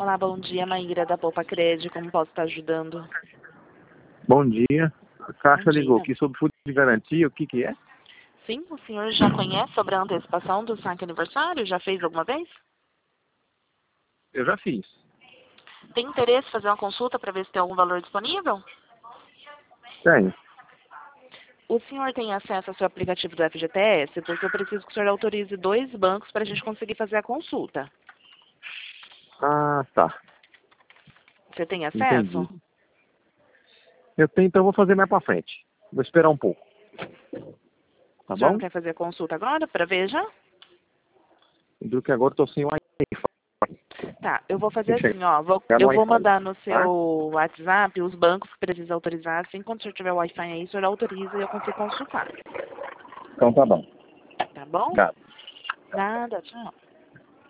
Olá, bom dia, Maíra da Poupa Cred. Como posso estar ajudando? Bom dia. A Caixa Bom ligou dia. aqui sobre fundo de garantia. O que que é? Sim, o senhor já conhece sobre a antecipação do saque aniversário? Já fez alguma vez? Eu já fiz. Tem interesse em fazer uma consulta para ver se tem algum valor disponível? Tenho. O senhor tem acesso ao seu aplicativo do FGTS? Porque eu preciso que o senhor autorize 2 bancos para a gente conseguir fazer a consulta. Ah, tá. Você tem Entendi. acesso? Eu tenho, então vou fazer mais pra frente. Vou esperar um pouco. Tá O senhor não bom? quer fazer a consulta agora para ver já? Lembrou que agora eu tô sem Wi-Fi. Tá, eu vou fazer Tem que assim, ó. chegar no Eu vou Wi-Fi. mandar no Tá? seu WhatsApp os bancos que precisam autorizar. Assim, quando o senhor tiver Wi-Fi aí, o senhor autoriza e eu consigo consultar. Então tá bom. Tá bom? Obrigado. Nada, tchau.